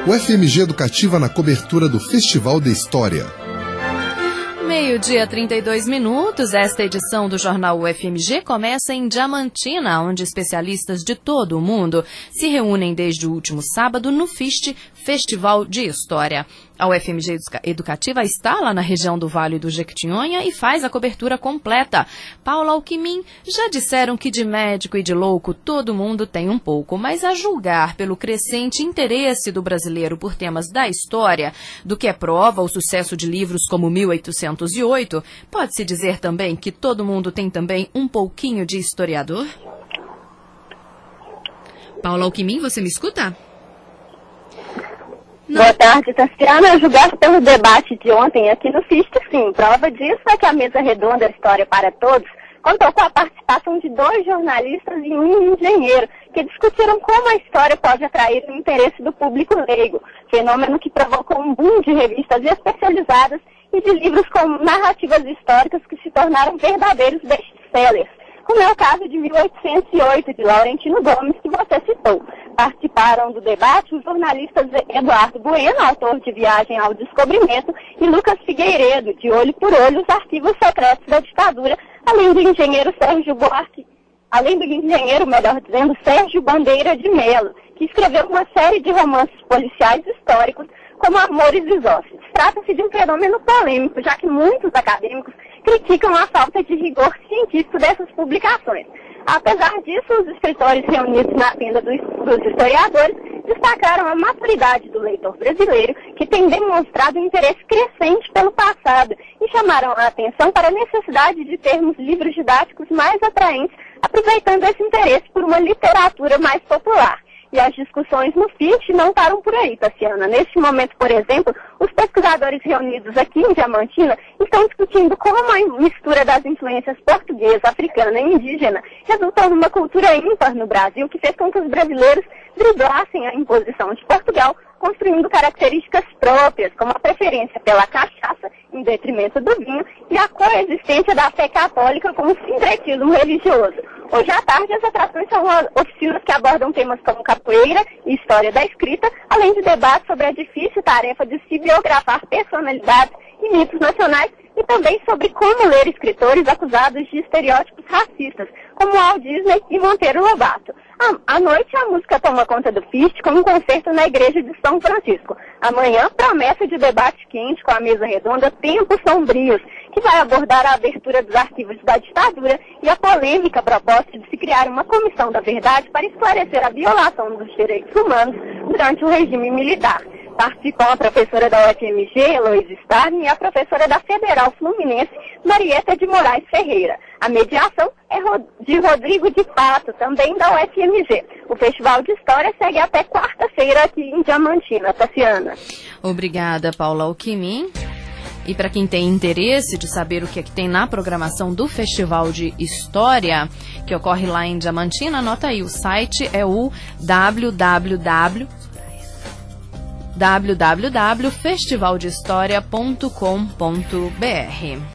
O FMG Educativa na cobertura do Festival de História. 12:32. Esta edição do Jornal UFMG começa em Diamantina, onde especialistas de todo o mundo se reúnem desde o último sábado no FIST, Festival de História. A UFMG Educativa está lá na região do Vale do Jequitinhonha e faz a cobertura completa. Paula Alckmin, já disseram que de médico e de louco todo mundo tem um pouco, mas a julgar pelo crescente interesse do brasileiro por temas da história, do que é prova o sucesso de livros como 1808, pode-se dizer também que todo mundo tem também um pouquinho de historiador? Paula Alckmin, você me escuta? Não. Boa tarde, Tassiana. A julgar pelo debate de ontem aqui no FIST, sim. Prova disso é que a mesa redonda História para Todos contou com a participação de 2 jornalistas e um engenheiro, que discutiram como a história pode atrair o interesse do público leigo, fenômeno que provocou um boom de revistas especializadas e de livros com narrativas históricas que se tornaram verdadeiros best-sellers, como é o caso de 1808, de Laurentino Gomes, que você citou. Participaram do debate os jornalistas Eduardo Bueno, autor de Viagem ao Descobrimento, e Lucas Figueiredo, de Olho por Olho, os arquivos secretos da ditadura, além do engenheiro Sérgio Bandeira de Melo, que escreveu uma série de romances policiais históricos, como Amores Isósceles. Trata-se de um fenômeno polêmico, já que muitos acadêmicos criticam a falta de rigor científico dessas publicações. Apesar disso, os escritores reunidos na tenda dos historiadores destacaram a maturidade do leitor brasileiro, que tem demonstrado um interesse crescente pelo passado, e chamaram a atenção para a necessidade de termos livros didáticos mais atraentes, aproveitando esse interesse por uma literatura mais popular. E as discussões no FIST não param por aí, Tassiana. Neste momento, por exemplo, os pesquisadores reunidos aqui em Diamantina estão discutindo como a mistura das influências portuguesa, africana e indígena resultou numa cultura ímpar no Brasil, que fez com que os brasileiros driblassem a imposição de Portugal, construindo características próprias, como a preferência pela cachaça em detrimento do vinho e a coexistência da fé católica com o sincretismo religioso. Hoje à tarde, as atrações são oficinas que abordam temas como capoeira e história da escrita, além de debates sobre a difícil tarefa de se biografar personalidades e mitos nacionais, e também sobre como ler escritores acusados de estereótipos racistas, como Walt Disney e Monteiro Lobato. À noite, a música toma conta do FIST com um concerto na Igreja de São Francisco. Amanhã, promessa de debate quente com a mesa redonda Tempos Sombrios, que vai abordar a abertura dos arquivos da ditadura e a polêmica proposta de se criar uma comissão da verdade para esclarecer a violação dos direitos humanos durante o regime militar. Participam a professora da UFMG, Heloísa Starne, e a professora da Federal Fluminense, Marieta de Moraes Ferreira. A mediação é de Rodrigo de Pato, também da UFMG. O Festival de História segue até quarta-feira aqui em Diamantina. Tassiana. Obrigada, Paula Alckmin. E para quem tem interesse de saber o que é que tem na programação do Festival de História, que ocorre lá em Diamantina, anota aí, o site é o www.festivaldehistoria.com.br.